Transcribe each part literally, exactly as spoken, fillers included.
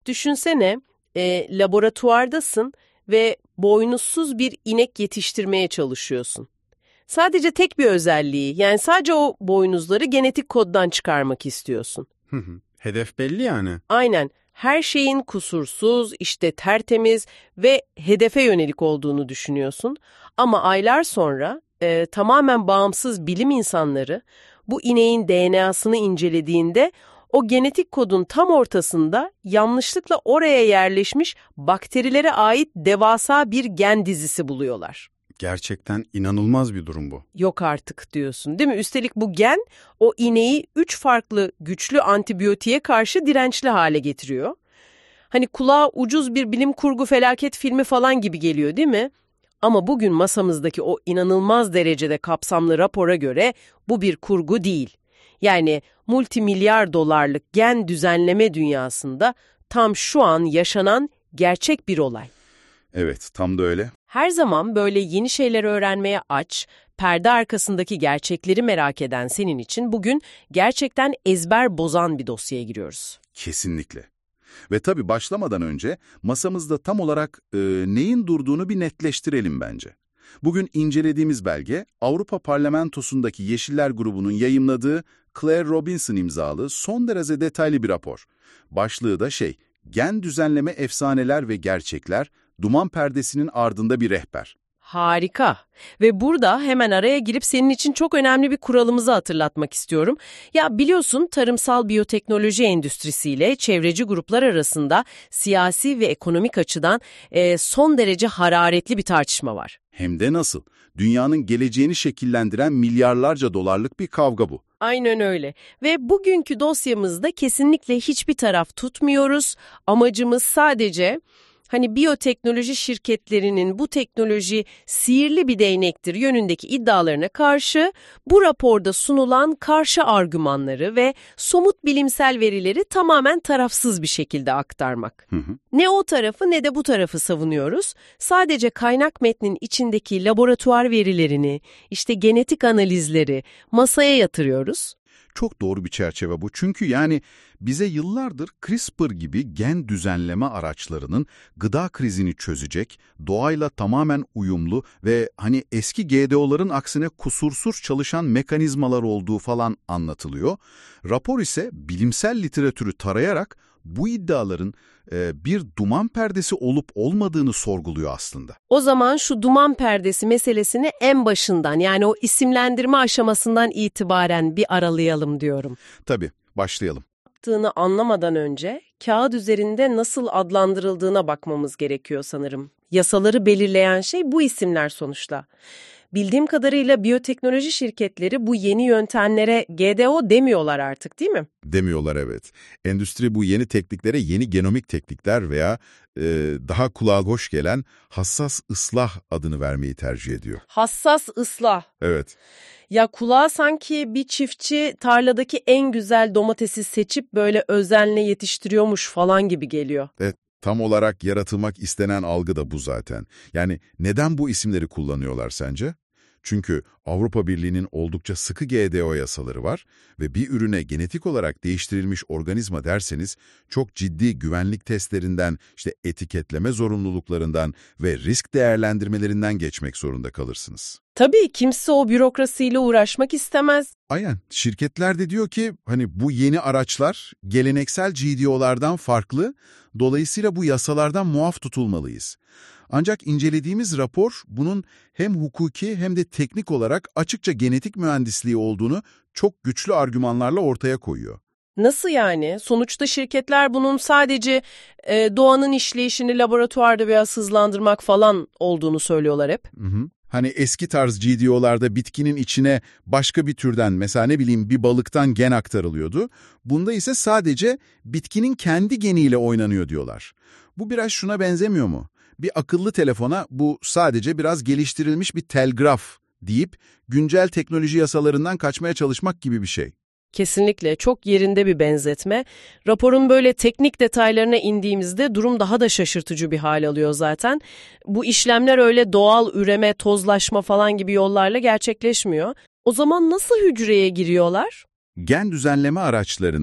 düşünsene, e, laboratuvardasın ve boynuzsuz bir inek yetiştirmeye çalışıyorsun. Sadece tek bir özelliği, yani sadece o boynuzları genetik koddan çıkarmak istiyorsun. Hı hı. Hedef belli yani. Aynen. Her şeyin kusursuz, işte tertemiz ve hedefe yönelik olduğunu düşünüyorsun. Ama aylar sonra e, tamamen bağımsız bilim insanları bu ineğin D N A'sını incelediğinde o genetik kodun tam ortasında yanlışlıkla oraya yerleşmiş bakterilere ait devasa bir gen dizisi buluyorlar. Gerçekten inanılmaz bir durum bu. Yok artık diyorsun, değil mi? Üstelik bu gen o ineği üç farklı güçlü antibiyotiğe karşı dirençli hale getiriyor. Hani kulağa ucuz bir bilim kurgu felaket filmi falan gibi geliyor, değil mi? Ama bugün masamızdaki o inanılmaz derecede kapsamlı rapora göre bu bir kurgu değil. Yani multimilyar dolarlık gen düzenleme dünyasında tam şu an yaşanan gerçek bir olay. Evet, tam da öyle. Her zaman böyle yeni şeyler öğrenmeye aç, perde arkasındaki gerçekleri merak eden senin için bugün gerçekten ezber bozan bir dosyaya giriyoruz. Kesinlikle. Ve tabii başlamadan önce masamızda tam olarak e, neyin durduğunu bir netleştirelim bence. Bugün incelediğimiz belge, Avrupa Parlamentosu'ndaki Yeşiller grubunun yayımladığı Claire Robinson imzalı son derece detaylı bir rapor. Başlığı da şey, gen düzenleme efsaneler ve gerçekler, duman perdesinin ardında bir rehber. Harika. Ve burada hemen araya girip senin için çok önemli bir kuralımızı hatırlatmak istiyorum. Ya biliyorsun, tarımsal biyoteknoloji endüstrisiyle çevreci gruplar arasında siyasi ve ekonomik açıdan e, son derece hararetli bir tartışma var. Hem de nasıl? Dünyanın geleceğini şekillendiren milyarlarca dolarlık bir kavga bu. Aynen öyle. Ve bugünkü dosyamızda kesinlikle hiçbir taraf tutmuyoruz. Amacımız sadece hani biyoteknoloji şirketlerinin bu teknoloji sihirli bir değnektir yönündeki iddialarına karşı bu raporda sunulan karşı argümanları ve somut bilimsel verileri tamamen tarafsız bir şekilde aktarmak. Hı hı. Ne o tarafı ne de bu tarafı savunuyoruz. Sadece kaynak metnin içindeki laboratuvar verilerini, işte genetik analizleri masaya yatırıyoruz. Çok doğru bir çerçeve bu. Çünkü yani bize yıllardır CRISPR gibi gen düzenleme araçlarının gıda krizini çözecek, doğayla tamamen uyumlu ve hani eski G D O'ların aksine kusursuz çalışan mekanizmalar olduğu falan anlatılıyor. Rapor ise bilimsel literatürü tarayarak bu iddiaların e, bir duman perdesi olup olmadığını sorguluyor aslında. O zaman şu duman perdesi meselesini en başından, yani o isimlendirme aşamasından itibaren bir aralayalım diyorum. Tabii, başlayalım. Yaptığını anlamadan önce kağıt üzerinde nasıl adlandırıldığına bakmamız gerekiyor sanırım. Yasaları belirleyen şey bu isimler sonuçta. Bildiğim kadarıyla biyoteknoloji şirketleri bu yeni yöntemlere G D O demiyorlar artık, değil mi? Demiyorlar, evet. Endüstri bu yeni tekniklere yeni genomik teknikler veya e, daha kulağa hoş gelen hassas ıslah adını vermeyi tercih ediyor. Hassas ıslah. Evet. Ya kulağa sanki bir çiftçi tarladaki en güzel domatesi seçip böyle özenle yetiştiriyormuş falan gibi geliyor. Evet. Tam olarak yaratılmak istenen algı da bu zaten. Yani neden bu isimleri kullanıyorlar sence? Çünkü Avrupa Birliği'nin oldukça sıkı G D O yasaları var ve bir ürüne genetik olarak değiştirilmiş organizma derseniz çok ciddi güvenlik testlerinden, işte etiketleme zorunluluklarından ve risk değerlendirmelerinden geçmek zorunda kalırsınız. Tabii kimse o bürokrasiyle uğraşmak istemez. Aynen. Şirketler de diyor ki hani bu yeni araçlar geleneksel G D O'lardan farklı, dolayısıyla bu yasalardan muaf tutulmalıyız. Ancak incelediğimiz rapor bunun hem hukuki hem de teknik olarak açıkça genetik mühendisliği olduğunu çok güçlü argümanlarla ortaya koyuyor. Nasıl yani? Sonuçta şirketler bunun sadece e, doğanın işleyişini laboratuvarda biraz hızlandırmak falan olduğunu söylüyorlar hep. Hı hı. Hani eski tarz G D O'larda bitkinin içine başka bir türden, mesela ne bileyim bir balıktan gen aktarılıyordu. Bunda ise sadece bitkinin kendi geniyle oynanıyor diyorlar. Bu biraz şuna benzemiyor mu? Bir akıllı telefona bu sadece biraz geliştirilmiş bir telgraf deyip güncel teknoloji yasalarından kaçmaya çalışmak gibi bir şey. Kesinlikle çok yerinde bir benzetme. Raporun böyle teknik detaylarına indiğimizde durum daha da şaşırtıcı bir hal alıyor zaten. Bu işlemler öyle doğal üreme, tozlaşma falan gibi yollarla gerçekleşmiyor. O zaman nasıl hücreye giriyorlar? Gen düzenleme araçlarını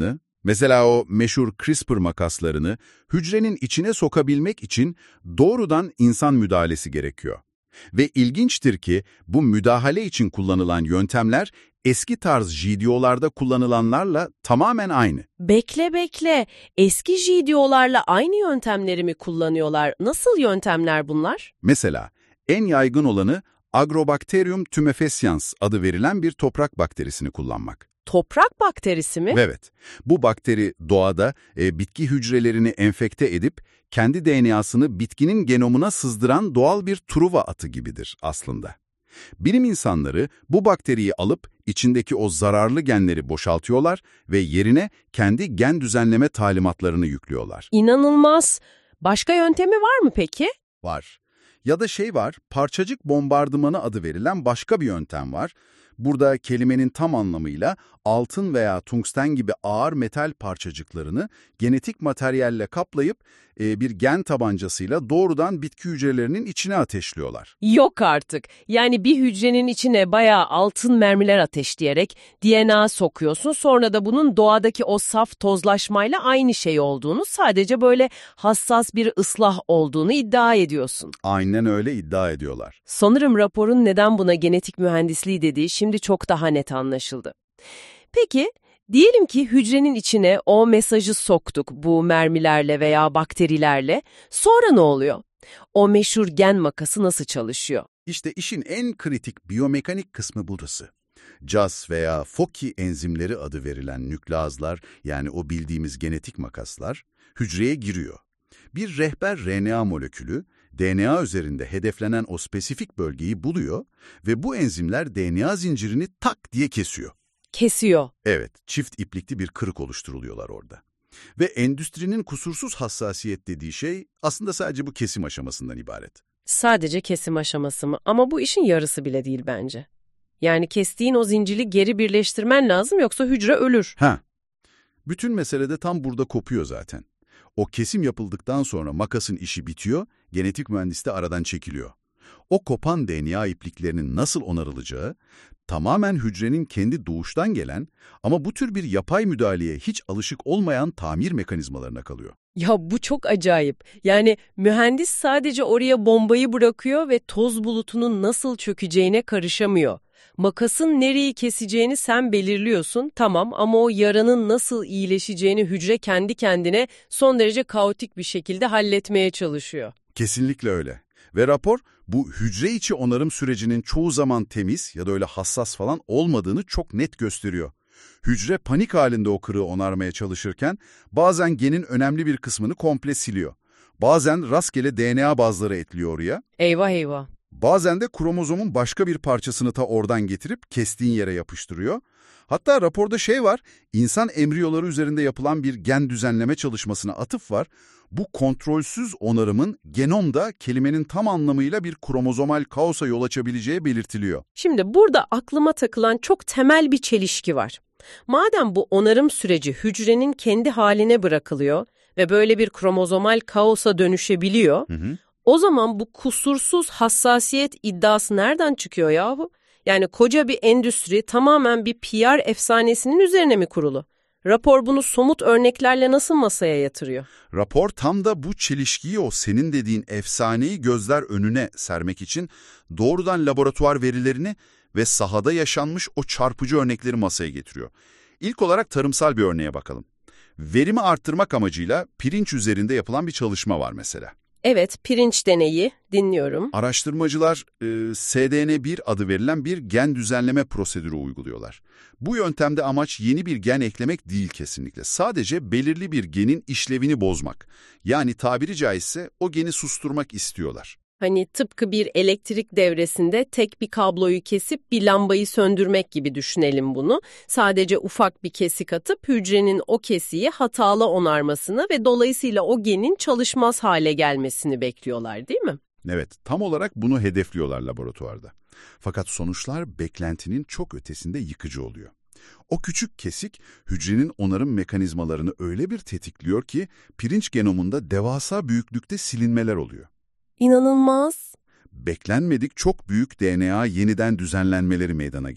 Mesela o meşhur CRISPR makaslarını hücrenin içine sokabilmek için doğrudan insan müdahalesi gerekiyor. Ve ilginçtir ki bu müdahale için kullanılan yöntemler eski tarz J D O'larda kullanılanlarla tamamen aynı. Bekle bekle. Eski J D O'larla aynı yöntemleri mi kullanıyorlar? Nasıl yöntemler bunlar? Mesela en yaygın olanı Agrobacterium tumefaciens adı verilen bir toprak bakterisini kullanmak. Toprak bakterisi mi? Evet, bu bakteri doğada e, bitki hücrelerini enfekte edip kendi D N A'sını bitkinin genomuna sızdıran doğal bir Truva atı gibidir aslında. Bilim insanları bu bakteriyi alıp içindeki o zararlı genleri boşaltıyorlar ve yerine kendi gen düzenleme talimatlarını yüklüyorlar. İnanılmaz. Başka yöntemi var mı peki? Var. Ya da şey var, parçacık bombardımanı adı verilen başka bir yöntem var. Burada kelimenin tam anlamıyla altın veya tungsten gibi ağır metal parçacıklarını genetik materyalle kaplayıp e, bir gen tabancasıyla doğrudan bitki hücrelerinin içine ateşliyorlar. Yok artık. Yani bir hücrenin içine bayağı altın mermiler ateşleyerek D N A sokuyorsun. Sonra da bunun doğadaki o saf tozlaşmayla aynı şey olduğunu, sadece böyle hassas bir ıslah olduğunu iddia ediyorsun. Aynen öyle iddia ediyorlar. Sanırım raporun neden buna genetik mühendisliği dediği şimdi çok daha net anlaşıldı. Peki, diyelim ki hücrenin içine o mesajı soktuk bu mermilerle veya bakterilerle. Sonra ne oluyor? O meşhur gen makası nasıl çalışıyor? İşte işin en kritik biyomekanik kısmı burası. C A S veya Foci enzimleri adı verilen nükleazlar, yani o bildiğimiz genetik makaslar, hücreye giriyor. Bir rehber R N A molekülü, D N A üzerinde hedeflenen o spesifik bölgeyi buluyor ve bu enzimler D N A zincirini tak diye kesiyor. Kesiyor. Evet, çift iplikli bir kırık oluşturuluyorlar orada. Ve endüstrinin kusursuz hassasiyet dediği şey aslında sadece bu kesim aşamasından ibaret. Sadece kesim aşaması mı? Ama bu işin yarısı bile değil bence. Yani kestiğin o zinciri geri birleştirmen lazım, yoksa hücre ölür. Ha, bütün mesele de tam burada kopuyor zaten. O kesim yapıldıktan sonra makasın işi bitiyor, genetik mühendis de aradan çekiliyor. O kopan D N A ipliklerinin nasıl onarılacağı, tamamen hücrenin kendi doğuştan gelen ama bu tür bir yapay müdahaleye hiç alışık olmayan tamir mekanizmalarına kalıyor. Ya bu çok acayip. Yani mühendis sadece oraya bombayı bırakıyor ve toz bulutunun nasıl çökeceğine karışamıyor. Makasın nereyi keseceğini sen belirliyorsun, tamam, ama o yaranın nasıl iyileşeceğini hücre kendi kendine son derece kaotik bir şekilde halletmeye çalışıyor. Kesinlikle öyle. Ve rapor bu hücre içi onarım sürecinin çoğu zaman temiz ya da öyle hassas falan olmadığını çok net gösteriyor. Hücre panik halinde o kırığı onarmaya çalışırken bazen genin önemli bir kısmını komple siliyor. Bazen rastgele D N A bazları ekliyor oraya. Eyvah eyvah. Bazen de kromozomun başka bir parçasını ta oradan getirip kestiğin yere yapıştırıyor. Hatta raporda şey var, insan embriyoları üzerinde yapılan bir gen düzenleme çalışmasına atıf var. Bu kontrolsüz onarımın genomda kelimenin tam anlamıyla bir kromozomal kaosa yol açabileceği belirtiliyor. Şimdi burada aklıma takılan çok temel bir çelişki var. Madem bu onarım süreci hücrenin kendi haline bırakılıyor ve böyle bir kromozomal kaosa dönüşebiliyor, Hı hı. o zaman bu kusursuz hassasiyet iddiası nereden çıkıyor yahu? Yani koca bir endüstri tamamen bir P R efsanesinin üzerine mi kurulu? Rapor bunu somut örneklerle nasıl masaya yatırıyor? Rapor tam da bu çelişkiyi, o senin dediğin efsaneyi gözler önüne sermek için doğrudan laboratuvar verilerini ve sahada yaşanmış o çarpıcı örnekleri masaya getiriyor. İlk olarak tarımsal bir örneğe bakalım. Verimi arttırmak amacıyla pirinç üzerinde yapılan bir çalışma var mesela. Evet, pirinç deneyi, dinliyorum. Araştırmacılar e, S D N bir adı verilen bir gen düzenleme prosedürü uyguluyorlar. Bu yöntemde amaç yeni bir gen eklemek değil kesinlikle. Sadece belirli bir genin işlevini bozmak. Yani tabiri caizse o geni susturmak istiyorlar. Hani tıpkı bir elektrik devresinde tek bir kabloyu kesip bir lambayı söndürmek gibi düşünelim bunu. Sadece ufak bir kesik atıp hücrenin o kesiği hatalı onarmasını ve dolayısıyla o genin çalışmaz hale gelmesini bekliyorlar, değil mi? Evet, tam olarak bunu hedefliyorlar laboratuvarda. Fakat sonuçlar beklentinin çok ötesinde yıkıcı oluyor. O küçük kesik hücrenin onarım mekanizmalarını öyle bir tetikliyor ki pirinç genomunda devasa büyüklükte silinmeler oluyor. İnanılmaz. Beklenmedik çok büyük D N A yeniden düzenlenmeleri meydana geliyor.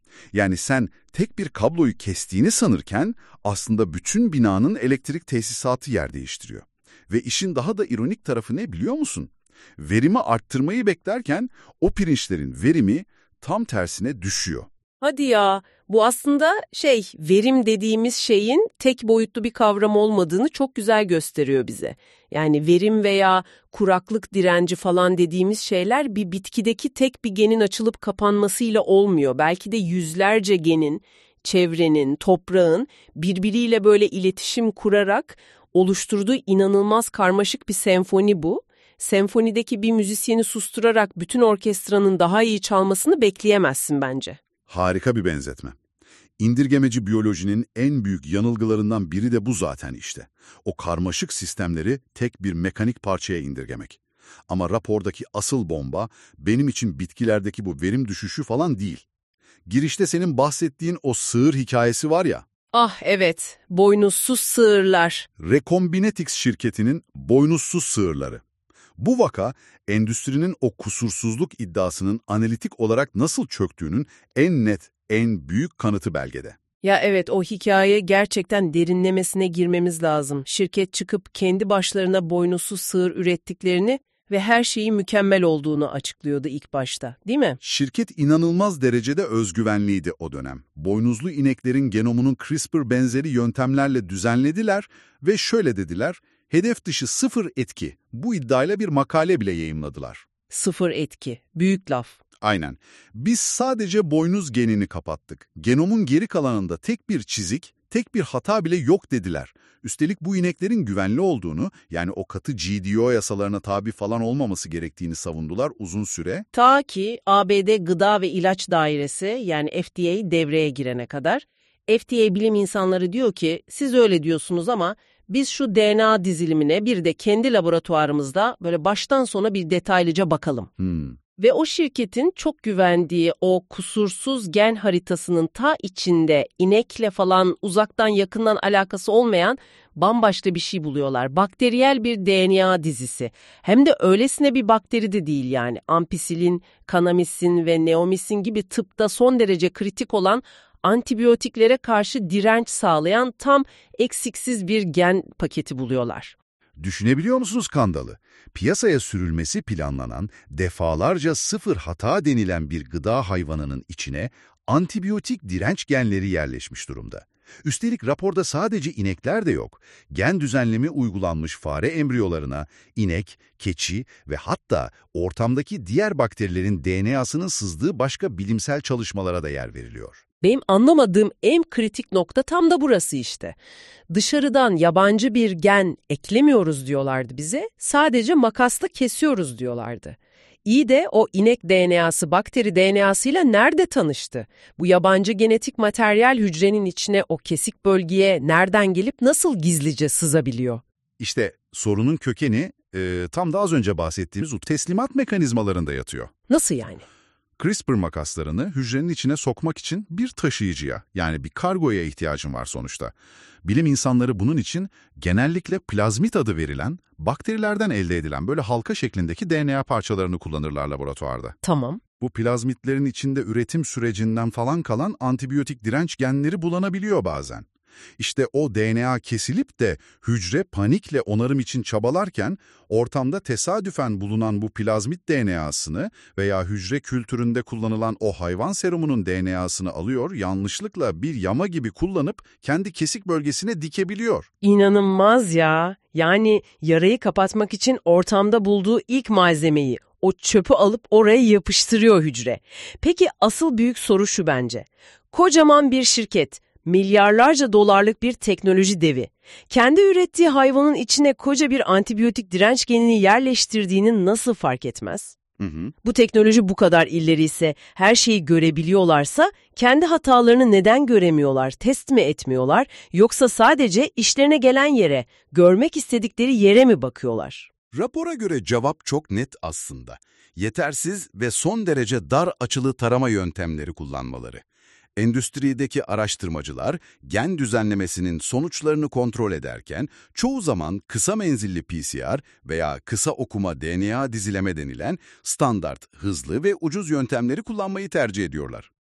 Yani sen tek bir kabloyu kestiğini sanırken aslında bütün binanın elektrik tesisatı yer değiştiriyor. Ve işin daha da ironik tarafı ne biliyor musun? Verimi arttırmayı beklerken o pirinçlerin verimi tam tersine düşüyor. Hadi ya, bu aslında şey, verim dediğimiz şeyin tek boyutlu bir kavram olmadığını çok güzel gösteriyor bize. Yani verim veya kuraklık direnci falan dediğimiz şeyler bir bitkideki tek bir genin açılıp kapanmasıyla olmuyor. Belki de yüzlerce genin, çevrenin, toprağın birbiriyle böyle iletişim kurarak oluşturduğu inanılmaz karmaşık bir senfoni bu. Senfonideki bir müzisyeni susturarak bütün orkestranın daha iyi çalmasını bekleyemezsin bence. Harika bir benzetme. İndirgemeci biyolojinin en büyük yanılgılarından biri de bu zaten işte. O karmaşık sistemleri tek bir mekanik parçaya indirgemek. Ama rapordaki asıl bomba benim için bitkilerdeki bu verim düşüşü falan değil. Girişte senin bahsettiğin o sığır hikayesi var ya. Ah evet, boynuzsuz sığırlar. Recombinetics şirketinin boynuzsuz sığırları. Bu vaka, endüstrinin o kusursuzluk iddiasının analitik olarak nasıl çöktüğünün en net, en büyük kanıtı belgede. Ya evet, o hikaye gerçekten derinlemesine girmemiz lazım. Şirket çıkıp kendi başlarına boynuzsuz sığır ürettiklerini ve her şeyi mükemmel olduğunu açıklıyordu ilk başta, değil mi? Şirket inanılmaz derecede özgüvenliydi o dönem. Boynuzlu ineklerin genomunu CRISPR benzeri yöntemlerle düzenlediler ve şöyle dediler, hedef dışı sıfır etki. Bu iddiayla bir makale bile yayımladılar. Sıfır etki. Büyük laf. Aynen. Biz sadece boynuz genini kapattık. Genomun geri kalanında tek bir çizik, tek bir hata bile yok dediler. Üstelik bu ineklerin güvenli olduğunu, yani o katı G D O yasalarına tabi falan olmaması gerektiğini savundular uzun süre. Ta ki A B D Gıda ve İlaç Dairesi yani F D A devreye girene kadar. F D A bilim insanları diyor ki siz öyle diyorsunuz ama biz şu D N A dizilimine bir de kendi laboratuvarımızda böyle baştan sona bir detaylıca bakalım. Hmm. Ve o şirketin çok güvendiği o kusursuz gen haritasının ta içinde inekle falan uzaktan yakından alakası olmayan bambaşka bir şey buluyorlar. Bakteriyel bir D N A dizisi. Hem de öylesine bir bakteri de değil yani. Ampisilin, kanamisin ve neomisin gibi tıpta son derece kritik olan antibiyotiklere karşı direnç sağlayan tam eksiksiz bir gen paketi buluyorlar. Düşünebiliyor musunuz skandalı? Piyasaya sürülmesi planlanan, defalarca sıfır hata denilen bir gıda hayvanının içine antibiyotik direnç genleri yerleşmiş durumda. Üstelik raporda sadece inekler de yok. Gen düzenlemi uygulanmış fare embriyolarına, inek, keçi ve hatta ortamdaki diğer bakterilerin D N A'sının sızdığı başka bilimsel çalışmalara da yer veriliyor. Benim anlamadığım en kritik nokta tam da burası işte. Dışarıdan yabancı bir gen eklemiyoruz diyorlardı bize, sadece makasla kesiyoruz diyorlardı. İyi de o inek D N A'sı bakteri D N A'sıyla nerede tanıştı? Bu yabancı genetik materyal hücrenin içine o kesik bölgeye nereden gelip nasıl gizlice sızabiliyor? İşte sorunun kökeni e, tam da az önce bahsettiğimiz o teslimat mekanizmalarında yatıyor. Nasıl yani? CRISPR makaslarını hücrenin içine sokmak için bir taşıyıcıya, yani bir kargoya ihtiyacın var sonuçta. Bilim insanları bunun için genellikle plazmit adı verilen, bakterilerden elde edilen böyle halka şeklindeki D N A parçalarını kullanırlar laboratuvarda. Tamam. Bu plazmitlerin içinde üretim sürecinden falan kalan antibiyotik direnç genleri bulunabiliyor bazen. İşte o D N A kesilip de hücre panikle onarım için çabalarken ortamda tesadüfen bulunan bu plazmit D N A'sını veya hücre kültüründe kullanılan o hayvan serumunun D N A'sını alıyor, yanlışlıkla bir yama gibi kullanıp kendi kesik bölgesine dikebiliyor. İnanılmaz ya. Yani yarayı kapatmak için ortamda bulduğu ilk malzemeyi, o çöpü alıp oraya yapıştırıyor hücre. Peki asıl büyük soru şu bence. Kocaman bir şirket, milyarlarca dolarlık bir teknoloji devi, kendi ürettiği hayvanın içine koca bir antibiyotik direnç genini yerleştirdiğini nasıl fark etmez? Hı hı. Bu teknoloji bu kadar ileri ise, her şeyi görebiliyorlarsa, kendi hatalarını neden göremiyorlar, test mi etmiyorlar, yoksa sadece işlerine gelen yere, görmek istedikleri yere mi bakıyorlar? Rapora göre cevap çok net aslında. Yetersiz ve son derece dar açılı tarama yöntemleri kullanmaları. Endüstrideki araştırmacılar gen düzenlemesinin sonuçlarını kontrol ederken çoğu zaman kısa menzilli P C R veya kısa okuma D N A dizileme denilen standart, hızlı ve ucuz yöntemleri kullanmayı tercih ediyorlar.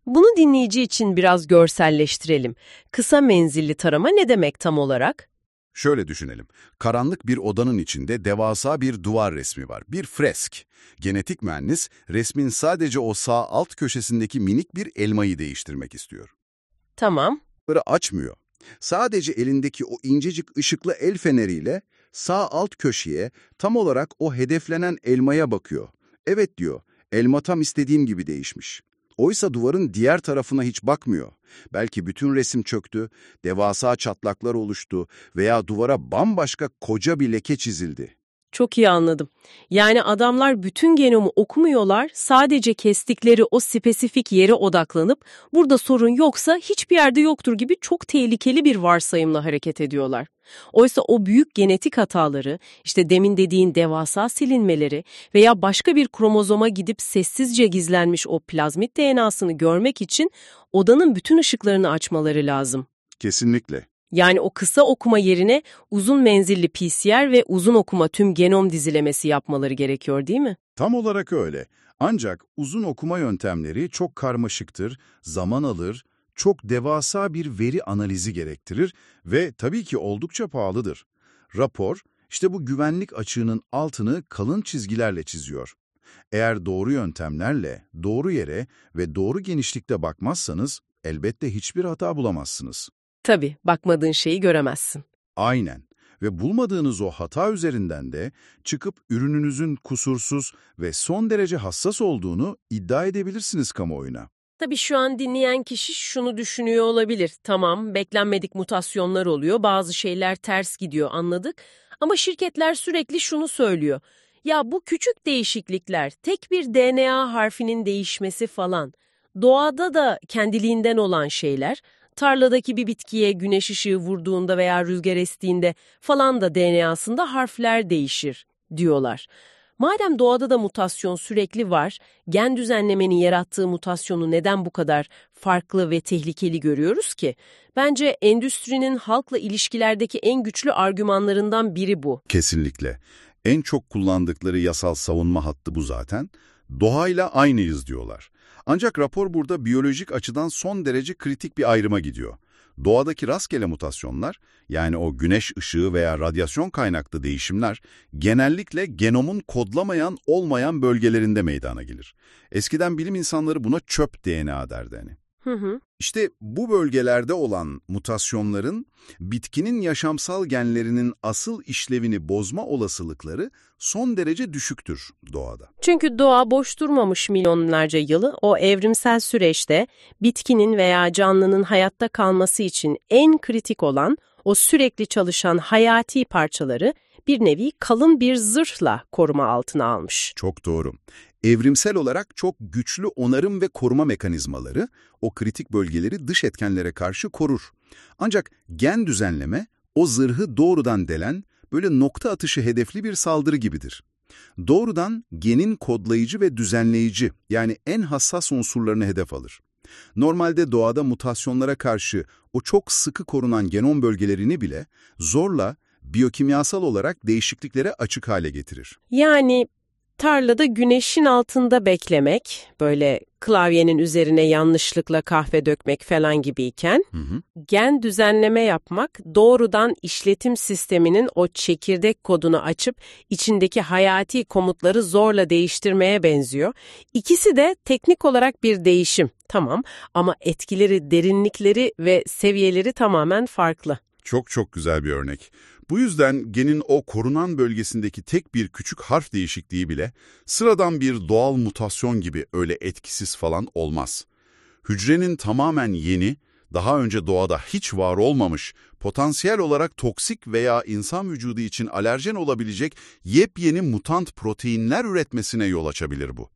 Bunu dinleyici için biraz görselleştirelim. Kısa menzilli tarama ne demek tam olarak? Şöyle düşünelim. Karanlık bir odanın içinde devasa bir duvar resmi var. Bir fresk. Genetik mühendis resmin sadece o sağ alt köşesindeki minik bir elmayı değiştirmek istiyor. Tamam. Bunları açmıyor. Sadece elindeki o incecik ışıklı el feneriyle sağ alt köşeye tam olarak o hedeflenen elmaya bakıyor. Evet diyor, elma tam istediğim gibi değişmiş. Oysa duvarın diğer tarafına hiç bakmıyor. Belki bütün resim çöktü, devasa çatlaklar oluştu veya duvara bambaşka koca bir leke çizildi. Çok iyi anladım. Yani adamlar bütün genomu okumuyorlar, sadece kestikleri o spesifik yere odaklanıp burada sorun yoksa hiçbir yerde yoktur gibi çok tehlikeli bir varsayımla hareket ediyorlar. Oysa o büyük genetik hataları, işte demin dediğin devasa silinmeleri veya başka bir kromozoma gidip sessizce gizlenmiş o plazmid D N A'sını görmek için odanın bütün ışıklarını açmaları lazım. Kesinlikle. Yani o kısa okuma yerine uzun menzilli P C R ve uzun okuma tüm genom dizilemesi yapmaları gerekiyor, değil mi? Tam olarak öyle. Ancak uzun okuma yöntemleri çok karmaşıktır, zaman alır, çok devasa bir veri analizi gerektirir ve tabii ki oldukça pahalıdır. Rapor, işte bu güvenlik açığının altını kalın çizgilerle çiziyor. Eğer doğru yöntemlerle, doğru yere ve doğru genişlikte bakmazsanız elbette hiçbir hata bulamazsınız. Tabii, bakmadığın şeyi göremezsin. Aynen. Ve bulmadığınız o hata üzerinden de çıkıp ürününüzün kusursuz ve son derece hassas olduğunu iddia edebilirsiniz kamuoyuna. Tabii şu an dinleyen kişi şunu düşünüyor olabilir. Tamam, beklenmedik mutasyonlar oluyor, bazı şeyler ters gidiyor, anladık. Ama şirketler sürekli şunu söylüyor. Ya bu küçük değişiklikler, tek bir D N A harfinin değişmesi falan, doğada da kendiliğinden olan şeyler, tarladaki bir bitkiye güneş ışığı vurduğunda veya rüzgar estiğinde falan da D N A'sında harfler değişir diyorlar. Madem doğada da mutasyon sürekli var, gen düzenlemenin yarattığı mutasyonu neden bu kadar farklı ve tehlikeli görüyoruz ki? Bence endüstrinin halkla ilişkilerdeki en güçlü argümanlarından biri bu. Kesinlikle. En çok kullandıkları yasal savunma hattı bu zaten. Doğayla aynıyız diyorlar. Ancak rapor burada biyolojik açıdan son derece kritik bir ayrıma gidiyor. Doğadaki rastgele mutasyonlar, yani o güneş ışığı veya radyasyon kaynaklı değişimler, genellikle genomun kodlamayan olmayan bölgelerinde meydana gelir. Eskiden bilim insanları buna çöp D N A derdi hani. Hı hı. İşte bu bölgelerde olan mutasyonların bitkinin yaşamsal genlerinin asıl işlevini bozma olasılıkları son derece düşüktür doğada. Çünkü doğa boş durmamış milyonlarca yılı, o evrimsel süreçte bitkinin veya canlının hayatta kalması için en kritik olan o sürekli çalışan hayati parçaları bir nevi kalın bir zırhla koruma altına almış. Çok doğru. Evrimsel olarak çok güçlü onarım ve koruma mekanizmaları o kritik bölgeleri dış etkenlere karşı korur. Ancak gen düzenleme o zırhı doğrudan delen, böyle nokta atışı hedefli bir saldırı gibidir. Doğrudan genin kodlayıcı ve düzenleyici, yani en hassas unsurlarını hedef alır. Normalde doğada mutasyonlara karşı o çok sıkı korunan genom bölgelerini bile zorla biyokimyasal olarak değişikliklere açık hale getirir. Yani tarlada güneşin altında beklemek, böyle klavyenin üzerine yanlışlıkla kahve dökmek falan gibiyken, Hı hı. gen düzenleme yapmak doğrudan işletim sisteminin o çekirdek kodunu açıp içindeki hayati komutları zorla değiştirmeye benziyor. İkisi de teknik olarak bir değişim, tamam, ama etkileri, derinlikleri ve seviyeleri tamamen farklı. Çok çok güzel bir örnek. Bu yüzden genin o korunan bölgesindeki tek bir küçük harf değişikliği bile sıradan bir doğal mutasyon gibi öyle etkisiz falan olmaz. Hücrenin tamamen yeni, daha önce doğada hiç var olmamış, potansiyel olarak toksik veya insan vücudu için alerjen olabilecek yepyeni mutant proteinler üretmesine yol açabilir bu.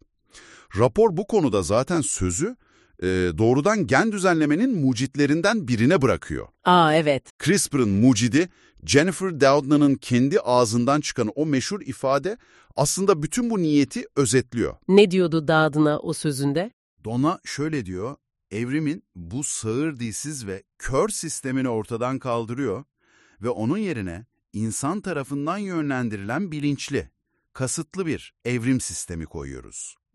Rapor bu konuda zaten sözü e, doğrudan gen düzenlemenin mucitlerinden birine bırakıyor. Aa evet. CRISPR'ın mucidi, Jennifer Doudna'nın kendi ağzından çıkan o meşhur ifade aslında bütün bu niyeti özetliyor. Ne diyordu Doudna o sözünde? Donna şöyle diyor, evrimin bu sağır dilsiz ve kör sistemini ortadan kaldırıyor ve onun yerine insan tarafından yönlendirilen bilinçli, kasıtlı bir evrim sistemi koyuyoruz.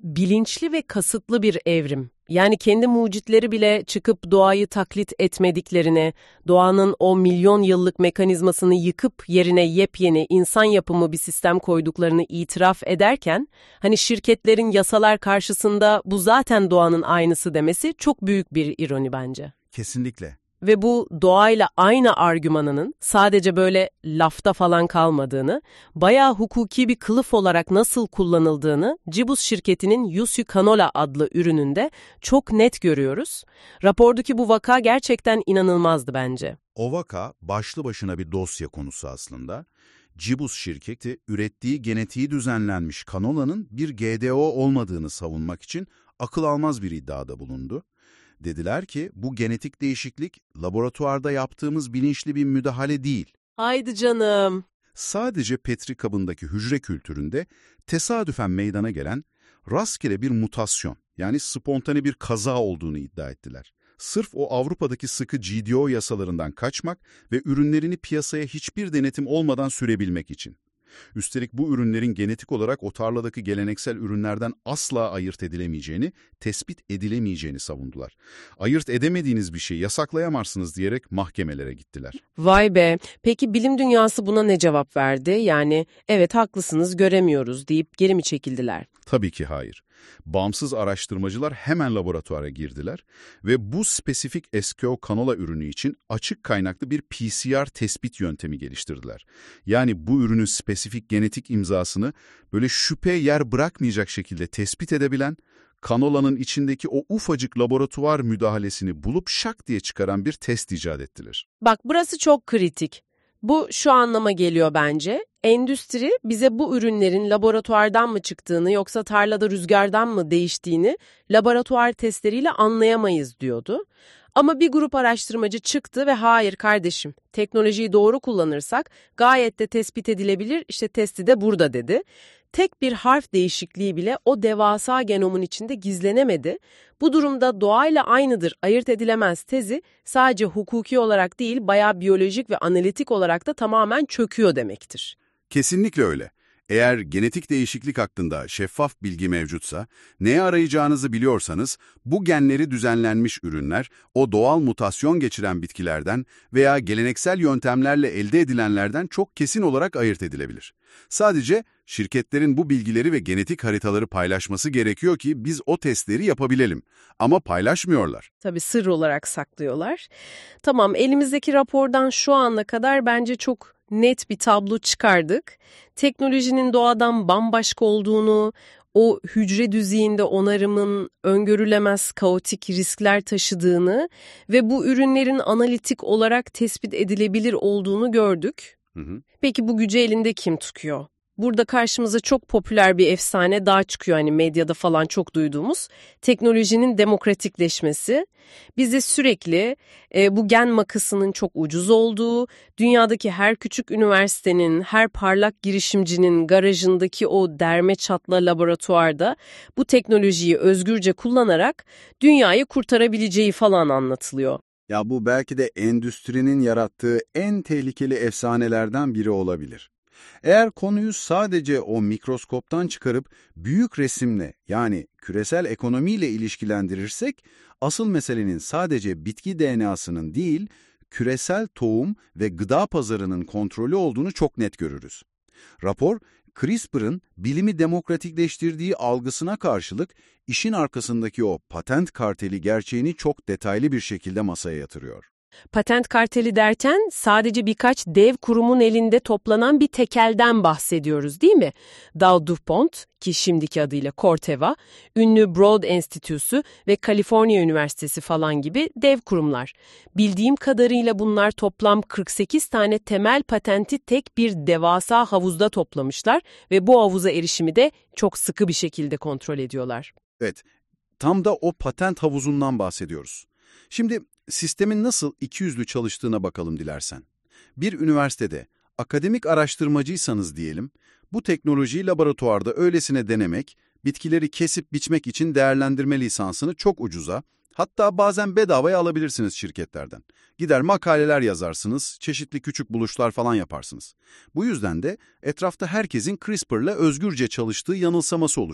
bilinçli ve kasıtlı bir evrim. Yani kendi mucitleri bile çıkıp doğayı taklit etmediklerini, doğanın o milyon yıllık mekanizmasını yıkıp yerine yepyeni insan yapımı bir sistem koyduklarını itiraf ederken, hani şirketlerin yasalar karşısında bu zaten doğanın aynısı demesi çok büyük bir ironi bence. Kesinlikle. Ve bu doğayla aynı argümanının sadece böyle lafta falan kalmadığını, bayağı hukuki bir kılıf olarak nasıl kullanıldığını Cibus şirketinin Yusu Canola adlı ürününde çok net görüyoruz. Rapordaki bu vaka gerçekten inanılmazdı bence. O vaka başlı başına bir dosya konusu aslında. Cibus şirketi ürettiği genetiği düzenlenmiş kanola'nın bir G D O olmadığını savunmak için akıl almaz bir iddiada bulundu. Dediler ki bu genetik değişiklik laboratuvarda yaptığımız bilinçli bir müdahale değil. Haydi canım. Sadece petri kabındaki hücre kültüründe tesadüfen meydana gelen rastgele bir mutasyon, yani spontane bir kaza olduğunu iddia ettiler. Sırf o Avrupa'daki sıkı G D O yasalarından kaçmak ve ürünlerini piyasaya hiçbir denetim olmadan sürebilmek için. Üstelik bu ürünlerin genetik olarak o tarladaki geleneksel ürünlerden asla ayırt edilemeyeceğini, tespit edilemeyeceğini savundular. Ayırt edemediğiniz bir şeyi yasaklayamazsınız diyerek mahkemelere gittiler. Vay be. Peki bilim dünyası buna ne cevap verdi? Yani evet haklısınız göremiyoruz deyip geri mi çekildiler? Tabii ki hayır. Bağımsız araştırmacılar hemen laboratuvara girdiler ve bu spesifik S K O kanola ürünü için açık kaynaklı bir P C R tespit yöntemi geliştirdiler. Yani bu ürünün spesifik genetik imzasını böyle şüpheye yer bırakmayacak şekilde tespit edebilen, kanolanın içindeki o ufacık laboratuvar müdahalesini bulup şak diye çıkaran bir test icat ettiler. Bak burası çok kritik. Bu şu anlama geliyor bence. Endüstri bize bu ürünlerin laboratuvardan mı çıktığını yoksa tarlada rüzgardan mı değiştiğini laboratuvar testleriyle anlayamayız diyordu. Ama bir grup araştırmacı çıktı ve hayır kardeşim, teknolojiyi doğru kullanırsak gayet de tespit edilebilir, işte testi de burada dedi. Tek bir harf değişikliği bile o devasa genomun içinde gizlenemedi. Bu durumda doğayla aynıdır, ayırt edilemez tezi sadece hukuki olarak değil, bayağı biyolojik ve analitik olarak da tamamen çöküyor demektir. Kesinlikle öyle. Eğer genetik değişiklik hakkında şeffaf bilgi mevcutsa, neye arayacağınızı biliyorsanız, bu genleri düzenlenmiş ürünler, o doğal mutasyon geçiren bitkilerden veya geleneksel yöntemlerle elde edilenlerden çok kesin olarak ayırt edilebilir. Sadece şirketlerin bu bilgileri ve genetik haritaları paylaşması gerekiyor ki biz o testleri yapabilelim. Ama paylaşmıyorlar. Tabii sır olarak saklıyorlar. Tamam, elimizdeki rapordan şu ana kadar bence çok net bir tablo çıkardık. Teknolojinin doğadan bambaşka olduğunu, o hücre düzeyinde onarımın öngörülemez kaotik riskler taşıdığını ve bu ürünlerin analitik olarak tespit edilebilir olduğunu gördük. Hı hı. Peki bu gücü elinde kim tutuyor? Burada karşımıza çok popüler bir efsane daha çıkıyor, hani medyada falan çok duyduğumuz teknolojinin demokratikleşmesi. Bize sürekli e, bu gen makasının çok ucuz olduğu, dünyadaki her küçük üniversitenin, her parlak girişimcinin garajındaki o derme çatla laboratuvarda bu teknolojiyi özgürce kullanarak dünyayı kurtarabileceği falan anlatılıyor. Ya bu belki de endüstrinin yarattığı en tehlikeli efsanelerden biri olabilir. Eğer konuyu sadece o mikroskoptan çıkarıp büyük resimle, yani küresel ekonomiyle ilişkilendirirsek, asıl meselenin sadece bitki D N A'sının değil, küresel tohum ve gıda pazarının kontrolü olduğunu çok net görürüz. Rapor, CRISPR'ın bilimi demokratikleştirdiği algısına karşılık işin arkasındaki o patent karteli gerçeğini çok detaylı bir şekilde masaya yatırıyor. Patent karteli derken sadece birkaç dev kurumun elinde toplanan bir tekelden bahsediyoruz değil mi? Dow DuPont, ki şimdiki adıyla Corteva, ünlü Broad Enstitüsü ve Kaliforniya Üniversitesi falan gibi dev kurumlar. Bildiğim kadarıyla bunlar toplam kırk sekiz tane temel patenti tek bir devasa havuzda toplamışlar ve bu havuza erişimi de çok sıkı bir şekilde kontrol ediyorlar. Evet, tam da o patent havuzundan bahsediyoruz. Şimdi sistemin nasıl ikiyüzlü çalıştığına bakalım dilersen. Bir üniversitede akademik araştırmacıysanız diyelim, bu teknolojiyi laboratuvarda öylesine denemek, bitkileri kesip biçmek için değerlendirme lisansını çok ucuza, hatta bazen bedavaya alabilirsiniz şirketlerden. Gider makaleler yazarsınız, çeşitli küçük buluşlar falan yaparsınız. Bu yüzden de etrafta herkesin CRISPR'la özgürce çalıştığı yanılsaması oluşur.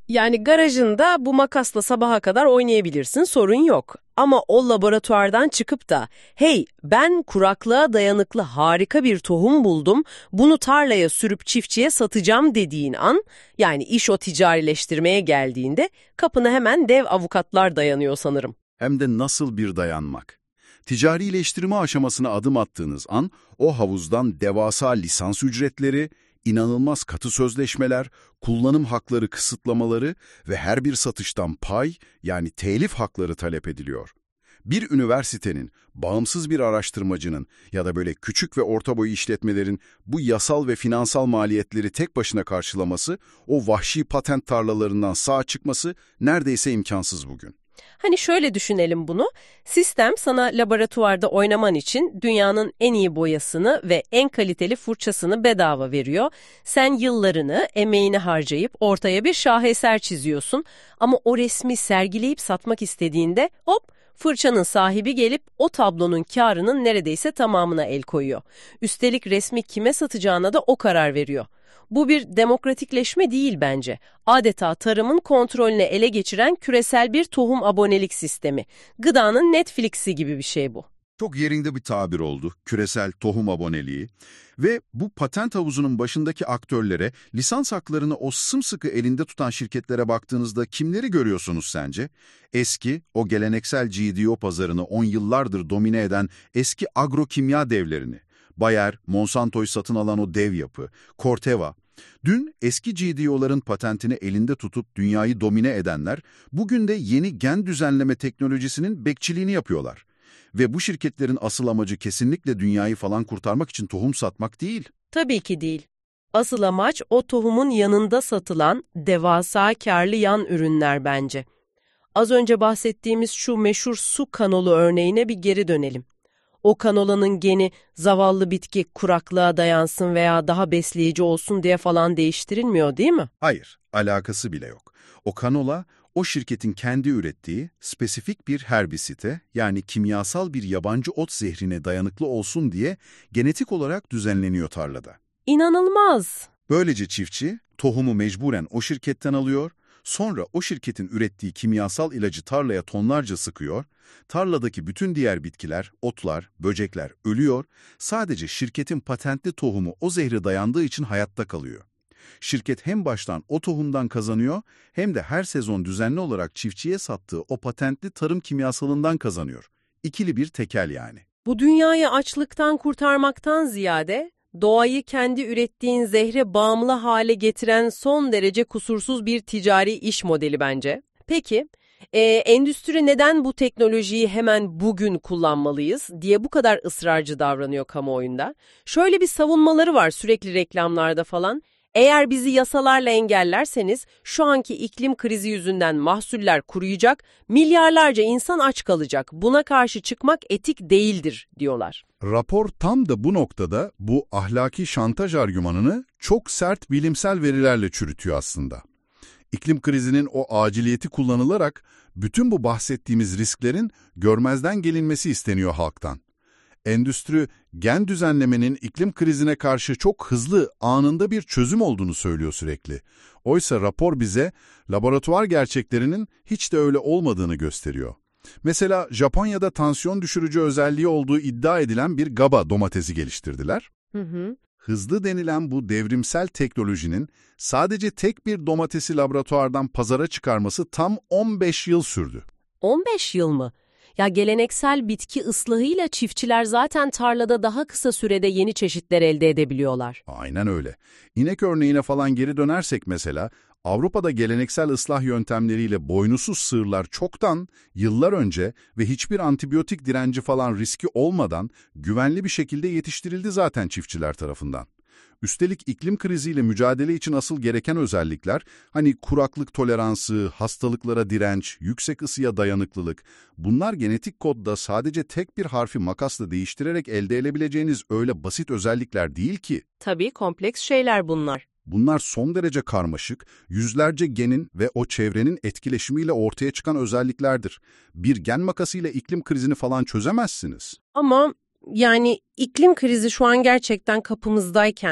Yani garajında bu makasla sabaha kadar oynayabilirsin, sorun yok. Ama o laboratuvardan çıkıp da hey ben kuraklığa dayanıklı harika bir tohum buldum, bunu tarlaya sürüp çiftçiye satacağım dediğin an, yani iş o ticarileştirmeye geldiğinde kapına hemen dev avukatlar dayanıyor sanırım. Hem de nasıl bir dayanmak. Ticarileştirme aşamasına adım attığınız an o havuzdan devasa lisans ücretleri, inanılmaz katı sözleşmeler, kullanım hakları kısıtlamaları ve her bir satıştan pay, yani telif hakları talep ediliyor. Bir üniversitenin, bağımsız bir araştırmacının ya da böyle küçük ve orta boy işletmelerin bu yasal ve finansal maliyetleri tek başına karşılaması, o vahşi patent tarlalarından sağ çıkması neredeyse imkansız bugün. Hani şöyle düşünelim bunu, sistem sana laboratuvarda oynaman için dünyanın en iyi boyasını ve en kaliteli fırçasını bedava veriyor. Sen yıllarını, emeğini harcayıp ortaya bir şaheser çiziyorsun ama o resmi sergileyip satmak istediğinde hop fırçanın sahibi gelip o tablonun kârının neredeyse tamamına el koyuyor. Üstelik resmi kime satacağına da o karar veriyor. Bu bir demokratikleşme değil bence. Adeta tarımın kontrolünü ele geçiren küresel bir tohum abonelik sistemi. Gıdanın Netflix'i gibi bir şey bu. Çok yerinde bir tabir oldu, küresel tohum aboneliği. Ve bu patent havuzunun başındaki aktörlere, lisans haklarını o sımsıkı elinde tutan şirketlere baktığınızda kimleri görüyorsunuz sence? Eski, o geleneksel G D O pazarını on yıllardır domine eden eski agrokimya devlerini, Bayer, Monsanto'yu satın alan o dev yapı, Corteva. Dün eski G D O'ların patentini elinde tutup dünyayı domine edenler, bugün de yeni gen düzenleme teknolojisinin bekçiliğini yapıyorlar. Ve bu şirketlerin asıl amacı kesinlikle dünyayı falan kurtarmak için tohum satmak değil. Tabii ki değil. Asıl amaç o tohumun yanında satılan devasa kârlı yan ürünler bence. Az önce bahsettiğimiz şu meşhur su kanolu örneğine bir geri dönelim. O kanolanın geni zavallı bitki kuraklığa dayansın veya daha besleyici olsun diye falan değiştirilmiyor değil mi? Hayır, alakası bile yok. O kanola, o şirketin kendi ürettiği spesifik bir herbisite, yani kimyasal bir yabancı ot zehrine dayanıklı olsun diye genetik olarak düzenleniyor tarlada. İnanılmaz. Böylece çiftçi tohumu mecburen o şirketten alıyor, sonra o şirketin ürettiği kimyasal ilacı tarlaya tonlarca sıkıyor, tarladaki bütün diğer bitkiler, otlar, böcekler ölüyor, sadece şirketin patentli tohumu o zehre dayandığı için hayatta kalıyor. Şirket hem baştan o tohumdan kazanıyor hem de her sezon düzenli olarak çiftçiye sattığı o patentli tarım kimyasalından kazanıyor. İkili bir tekel yani. Bu dünyayı açlıktan kurtarmaktan ziyade doğayı kendi ürettiğin zehre bağımlı hale getiren son derece kusursuz bir ticari iş modeli bence. Peki, e, endüstri neden bu teknolojiyi hemen bugün kullanmalıyız diye bu kadar ısrarcı davranıyor kamuoyunda? Şöyle bir savunmaları var sürekli reklamlarda falan. Eğer bizi yasalarla engellerseniz şu anki iklim krizi yüzünden mahsuller kuruyacak, milyarlarca insan aç kalacak. Buna karşı çıkmak etik değildir diyorlar. Rapor tam da bu noktada bu ahlaki şantaj argümanını çok sert bilimsel verilerle çürütüyor aslında. İklim krizinin o aciliyeti kullanılarak bütün bu bahsettiğimiz risklerin görmezden gelinmesi isteniyor halktan. Endüstri, gen düzenlemenin iklim krizine karşı çok hızlı, anında bir çözüm olduğunu söylüyor sürekli. Oysa rapor bize laboratuvar gerçeklerinin hiç de öyle olmadığını gösteriyor. Mesela Japonya'da tansiyon düşürücü özelliği olduğu iddia edilen bir GABA domatesi geliştirdiler. Hı hı. Hızlı denilen bu devrimsel teknolojinin sadece tek bir domatesi laboratuvardan pazara çıkarması tam on beş yıl sürdü. on beş yıl mı? Ya geleneksel bitki ıslahıyla çiftçiler zaten tarlada daha kısa sürede yeni çeşitler elde edebiliyorlar. Aynen öyle. İnek örneğine falan geri dönersek mesela, Avrupa'da geleneksel ıslah yöntemleriyle boynuzsuz sığırlar çoktan, yıllar önce ve hiçbir antibiyotik direnci falan riski olmadan güvenli bir şekilde yetiştirildi zaten çiftçiler tarafından. Üstelik iklim kriziyle mücadele için asıl gereken özellikler, hani kuraklık toleransı, hastalıklara direnç, yüksek ısıya dayanıklılık, bunlar genetik kodda sadece tek bir harfi makasla değiştirerek elde edebileceğiniz öyle basit özellikler değil ki. Tabii kompleks şeyler bunlar. Bunlar son derece karmaşık, yüzlerce genin ve o çevrenin etkileşimiyle ortaya çıkan özelliklerdir. Bir gen makasıyla iklim krizini falan çözemezsiniz. Ama yani iklim krizi şu an gerçekten kapımızdayken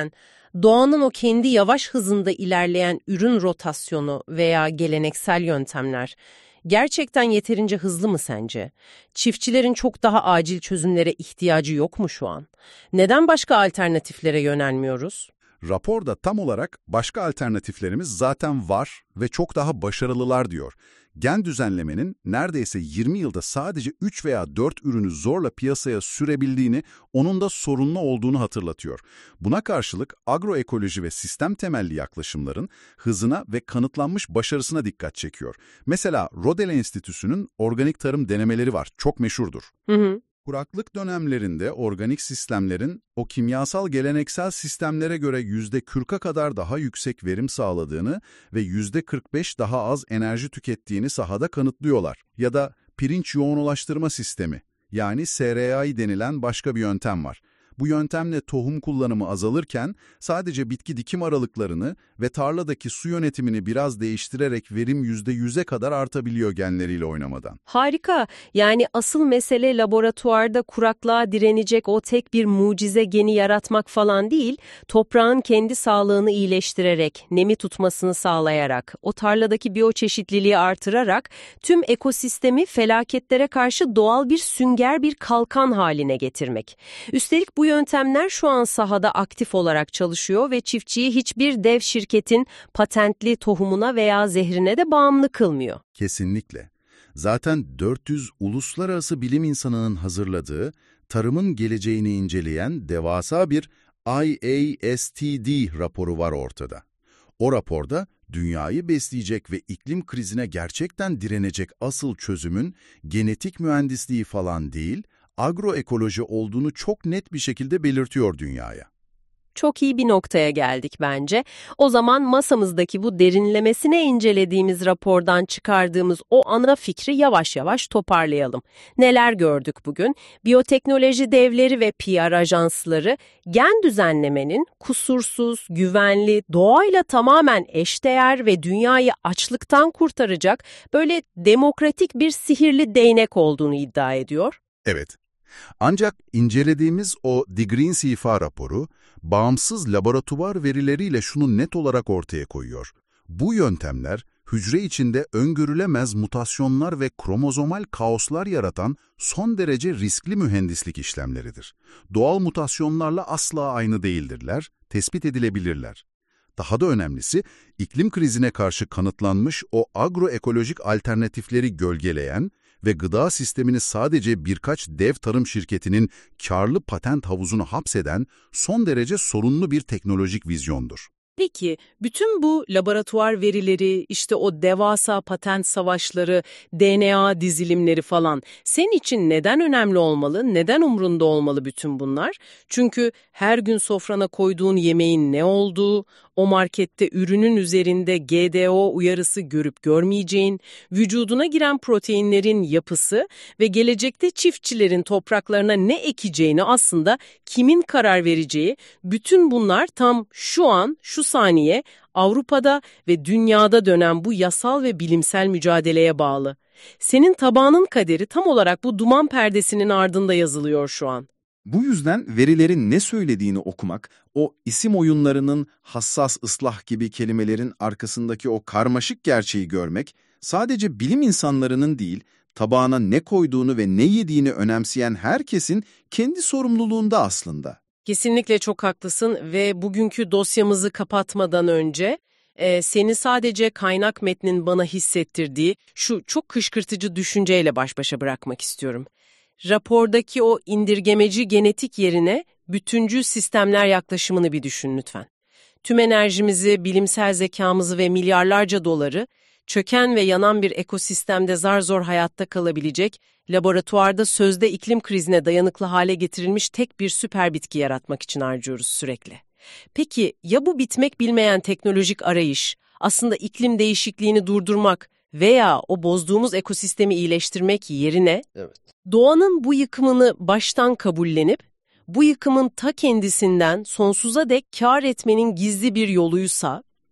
Doğanın o kendi yavaş hızında ilerleyen ürün rotasyonu veya geleneksel yöntemler gerçekten yeterince hızlı mı sence? Çiftçilerin çok daha acil çözümlere ihtiyacı yok mu şu an? Neden başka alternatiflere yönelmiyoruz? Raporda tam olarak başka alternatiflerimiz zaten var ve çok daha başarılılar diyor. Gen düzenlemenin neredeyse yirmi yılda sadece üç veya dört ürünü zorla piyasaya sürebildiğini, onun da sorunlu olduğunu hatırlatıyor. Buna karşılık agroekoloji ve sistem temelli yaklaşımların hızına ve kanıtlanmış başarısına dikkat çekiyor. Mesela Rodel Enstitüsü'nün organik tarım denemeleri var, çok meşhurdur. Hı hı. Kuraklık dönemlerinde organik sistemlerin o kimyasal geleneksel sistemlere göre yüzde kırka kadar daha yüksek verim sağladığını ve yüzde kırk beş daha az enerji tükettiğini sahada kanıtlıyorlar. Ya da pirinç yoğun ulaştırma sistemi, yani S R I denilen başka bir yöntem var. Bu yöntemle tohum kullanımı azalırken sadece bitki dikim aralıklarını ve tarladaki su yönetimini biraz değiştirerek verim yüzde yüze kadar artabiliyor genleriyle oynamadan. Harika. Yani asıl mesele laboratuvarda kuraklığa direnecek o tek bir mucize geni yaratmak falan değil, toprağın kendi sağlığını iyileştirerek, nemi tutmasını sağlayarak, o tarladaki biyoçeşitliliği artırarak tüm ekosistemi felaketlere karşı doğal bir sünger, bir kalkan haline getirmek. Üstelik bu yöntemler şu an sahada aktif olarak çalışıyor ve çiftçiyi hiçbir dev şirketin patentli tohumuna veya zehrine de bağımlı kılmıyor. Kesinlikle. Zaten dört yüz uluslararası bilim insanının hazırladığı, tarımın geleceğini inceleyen devasa bir I A S T D raporu var ortada. O raporda dünyayı besleyecek ve iklim krizine gerçekten direnecek asıl çözümün genetik mühendisliği falan değil, agroekoloji olduğunu çok net bir şekilde belirtiyor dünyaya. Çok iyi bir noktaya geldik bence. O zaman masamızdaki bu derinlemesine incelediğimiz rapordan çıkardığımız o ana fikri yavaş yavaş toparlayalım. Neler gördük bugün? Biyoteknoloji devleri ve P R ajansları gen düzenlemenin kusursuz, güvenli, doğayla tamamen eşdeğer ve dünyayı açlıktan kurtaracak böyle demokratik bir sihirli değnek olduğunu iddia ediyor. Evet. Ancak incelediğimiz o The Green C F A raporu, bağımsız laboratuvar verileriyle şunu net olarak ortaya koyuyor. Bu yöntemler, hücre içinde öngörülemez mutasyonlar ve kromozomal kaoslar yaratan son derece riskli mühendislik işlemleridir. Doğal mutasyonlarla asla aynı değildirler, tespit edilebilirler. Daha da önemlisi, iklim krizine karşı kanıtlanmış o agroekolojik alternatifleri gölgeleyen ve gıda sistemini sadece birkaç dev tarım şirketinin karlı patent havuzunu hapseden son derece sorunlu bir teknolojik vizyondur. Peki, bütün bu laboratuvar verileri, işte o devasa patent savaşları, D N A dizilimleri falan senin için neden önemli olmalı, neden umrunda olmalı bütün bunlar? Çünkü her gün sofrana koyduğun yemeğin ne olduğu, o markette ürünün üzerinde G D O uyarısı görüp görmeyeceğin, vücuduna giren proteinlerin yapısı ve gelecekte çiftçilerin topraklarına ne ekeceğini aslında kimin karar vereceği, bütün bunlar tam şu an, şu saniye Avrupa'da ve dünyada dönen bu yasal ve bilimsel mücadeleye bağlı. Senin tabağının kaderi tam olarak bu duman perdesinin ardında yazılıyor şu an. Bu yüzden verilerin ne söylediğini okumak, o isim oyunlarının hassas ıslah gibi kelimelerin arkasındaki o karmaşık gerçeği görmek, sadece bilim insanlarının değil, tabağına ne koyduğunu ve ne yediğini önemseyen herkesin kendi sorumluluğunda aslında. Kesinlikle çok haklısın ve bugünkü dosyamızı kapatmadan önce e, seni sadece kaynak metnin bana hissettirdiği şu çok kışkırtıcı düşünceyle baş başa bırakmak istiyorum. Rapordaki o indirgemeci genetik yerine bütüncül sistemler yaklaşımını bir düşün lütfen. Tüm enerjimizi, bilimsel zekamızı ve milyarlarca doları çöken ve yanan bir ekosistemde zar zor hayatta kalabilecek, laboratuvarda sözde iklim krizine dayanıklı hale getirilmiş tek bir süper bitki yaratmak için harcıyoruz sürekli. Peki ya bu bitmek bilmeyen teknolojik arayış aslında iklim değişikliğini durdurmak veya o bozduğumuz ekosistemi iyileştirmek yerine Evet. doğanın bu yıkımını baştan kabullenip bu yıkımın ta kendisinden sonsuza dek kâr etmenin gizli bir yoluysa,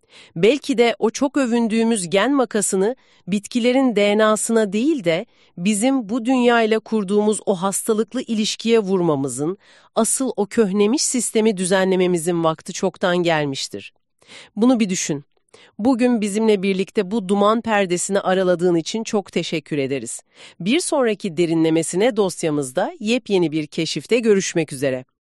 Belki de o çok övündüğümüz gen makasını bitkilerin D N A'sına değil de bizim bu dünyayla kurduğumuz o hastalıklı ilişkiye vurmamızın, asıl o köhnemiş sistemi düzenlememizin vakti çoktan gelmiştir. Bunu bir düşün. Bugün bizimle birlikte bu duman perdesini araladığın için çok teşekkür ederiz. Bir sonraki derinlemesine dosyamızda yepyeni bir keşifte görüşmek üzere.